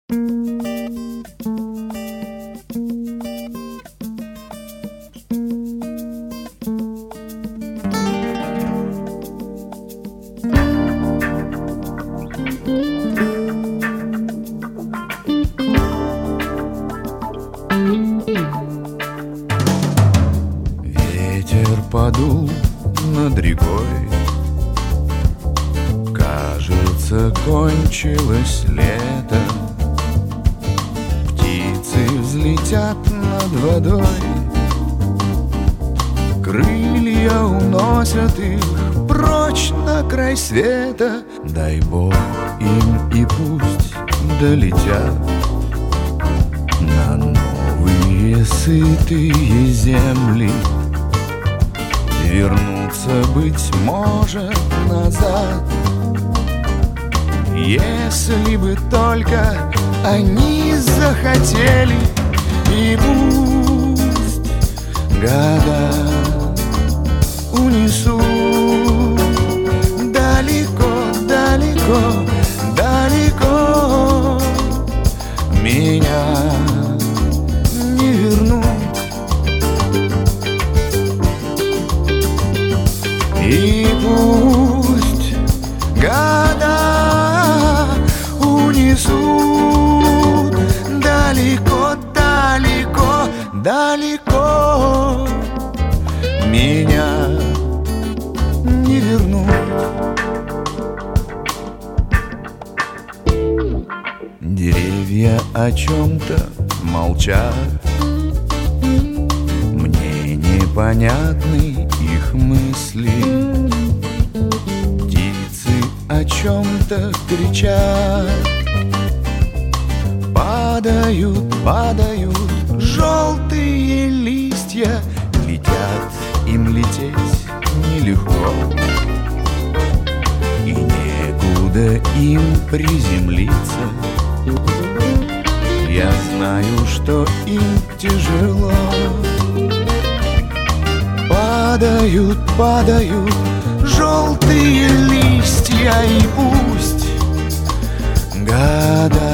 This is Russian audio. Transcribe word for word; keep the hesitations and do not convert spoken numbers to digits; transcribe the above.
Ветер подул над рекой, кажется, кончилось лето. Птицы взлетят над водой, крылья уносят их прочь на край света. Дай Бог им и пусть долетят на новые сытые земли. Вернуться, быть может, назад, если бы только они захотели. И пусть года унесут далеко, далеко, далеко, меня не вернут. И пусть года унесут далеко, далеко, далеко, меня не вернут. Деревья о чем-то молчат, мне непонятны их мысли. Птицы о чем-то кричат, падают, падают желтые листья. Летят, им лететь нелегко, и некуда им приземлиться. Я знаю, что им тяжело. Падают, падают желтые листья, и пусть года